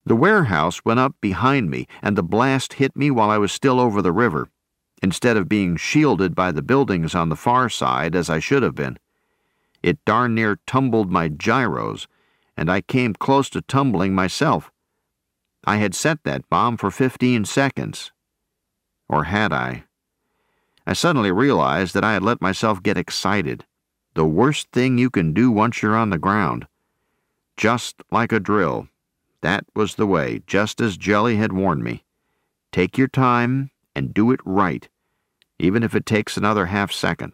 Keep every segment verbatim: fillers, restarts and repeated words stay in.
The warehouse went up behind me, and the blast hit me while I was still over the river, instead of being shielded by the buildings on the far side as I should have been. It darn near tumbled my gyros, and I came close to tumbling myself. I had set that bomb for fifteen seconds. Or had I? I suddenly realized that I had let myself get excited. The worst thing you can do once you're on the ground. Just like a drill. That was the way, just as Jelly had warned me. Take your time and do it right, even if it takes another half second.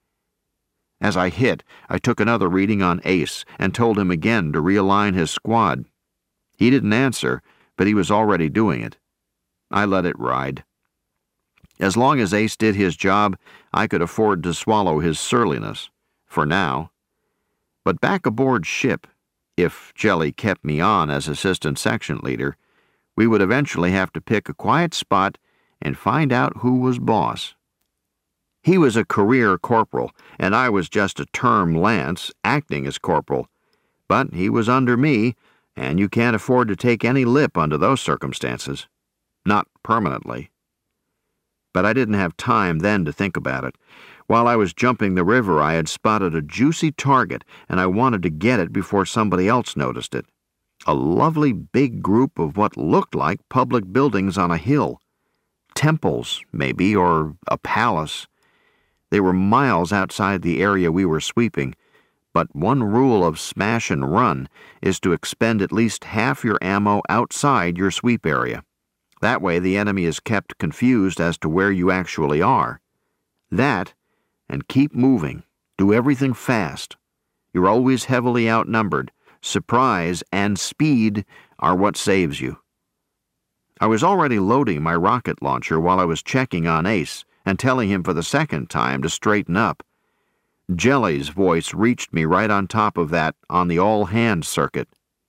As I hit, I took another reading on Ace and told him again to realign his squad. He didn't answer, but he was already doing it. I let it ride. As long as Ace did his job, I could afford to swallow his surliness, for now. But back aboard ship, if Jelly kept me on as assistant section leader, we would eventually have to pick a quiet spot and find out who was boss. He was a career corporal, and I was just a term lance acting as corporal. But he was under me, and you can't afford to take any lip under those circumstances. Not permanently. But I didn't have time then to think about it. While I was jumping the river, I had spotted a juicy target, and I wanted to get it before somebody else noticed it. A lovely big group of what looked like public buildings on a hill. Temples, maybe, or a palace. They were miles outside the area we were sweeping, but one rule of smash and run is to expend at least half your ammo outside your sweep area. That way the enemy is kept confused as to where you actually are. That, and keep moving. Do everything fast. You're always heavily outnumbered. Surprise and speed are what saves you. I was already loading my rocket launcher while I was checking on Ace and telling him for the second time to straighten up. Jelly's voice reached me right on top of that on the all-hands circuit.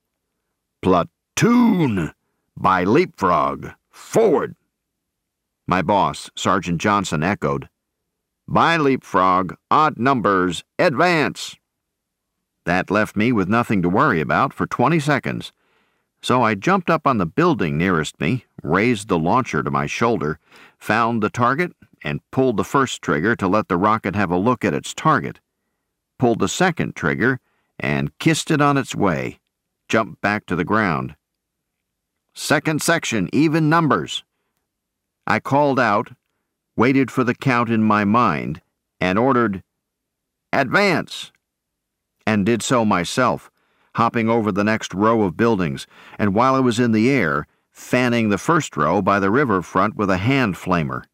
"Platoon! By Leapfrog! Forward!" My boss, Sergeant Johnson, echoed. "By Leapfrog, odd numbers, advance!" That left me with nothing to worry about for twenty seconds. So I jumped up on the building nearest me, raised the launcher to my shoulder, found the target, and pulled the first trigger to let the rocket have a look at its target. Pulled the second trigger and kissed it on its way. Jumped back to the ground. "Second section, even numbers." I called out, waited for the count in my mind, and ordered, "Advance!" and did so myself, hopping over the next row of buildings, and while I was in the air, fanning the first row by the river front with a hand flamer.